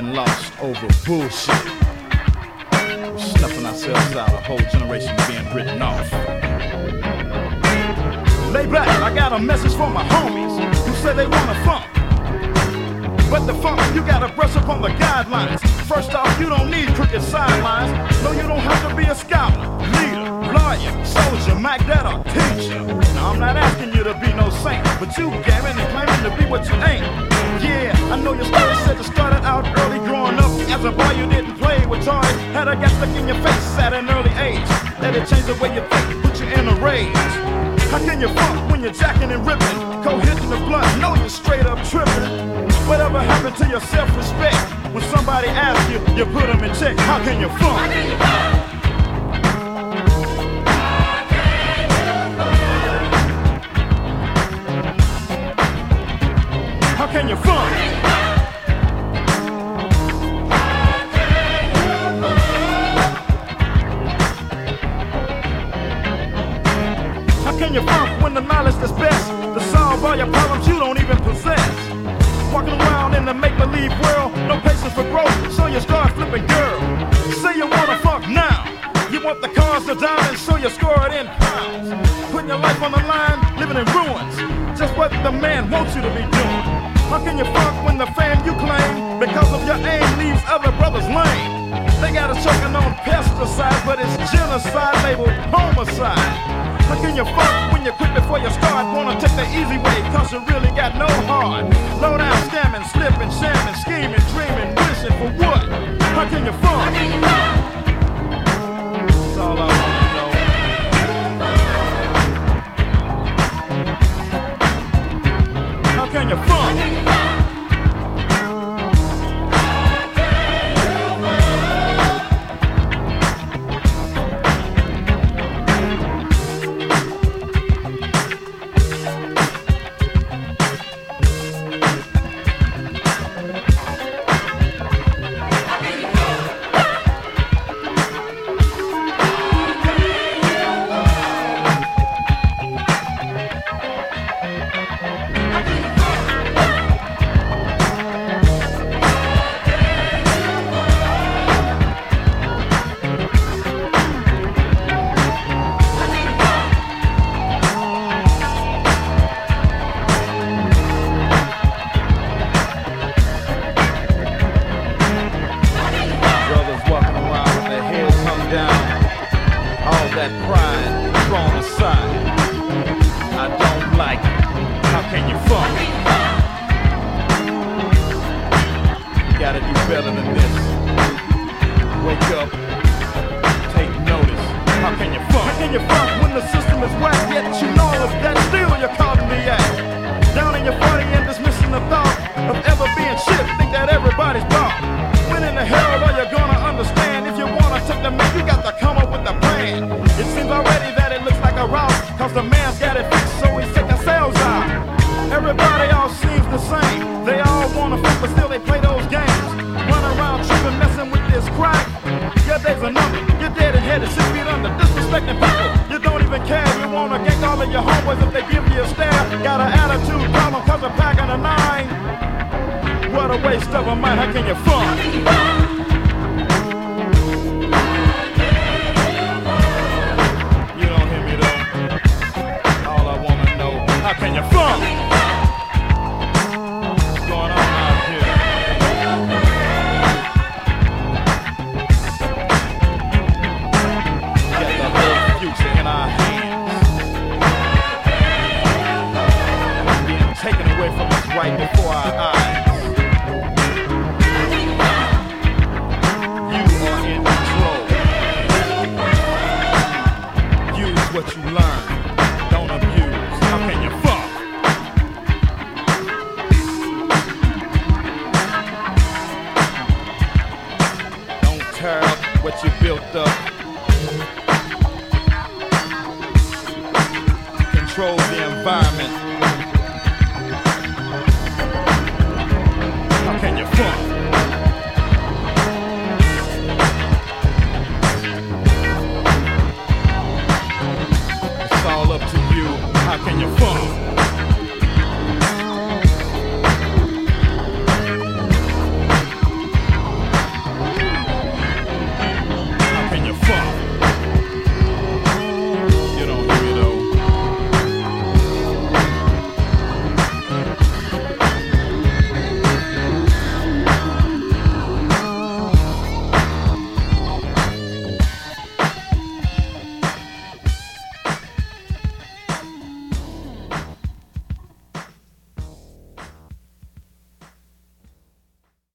been lost over bullshit. We're snuffing ourselves out, a whole generation being written off. Lay back, I got a message from my homies who say they want a funk. But the funk, you gotta brush up on the guidelines. First off, you don't need crooked sidelines. No, you don't have to be a scholar, leader, lawyer, soldier, Mac that or teacher. Now, I'm not asking you to be no saint, but you gaming and claiming to be what you ain't. Yeah, I know your story said you started out early growing up. As a boy, you didn't play with toys. Had a gas stuck in your face at an early age. Let it change the way you think, put you in a rage. How can you funk when you're jacking and ripping? Co-hitting the blunt, know you're straight up tripping. Whatever happened to your self-respect? When somebody asks you, you put them in check. How can you funk? How can you funk? How can you funk? How can you funk when the knowledge that's best to solve all your problems you don't even possess? Walking around in the make-believe world, no patience for growth, so you start flipping girl. Say you wanna fuck now, you want the cars, the diamonds, so you score it in pounds. Putting your life on the line, living in ruins, just what the man wants you to be doing. How can you fuck when the fame you claim, because of your aim, leaves other brothers lame? They got us choking on pesticides, but it's genocide labeled homicide. How can you fuck when you quit before you start? Wanna take the easy way, cause you really got no heart. Low down, scamming, slipping, shamming, scheming, dreaming, wishing for what? How can you fuck? That's all I wanna know. How can you fuck? Control the environment.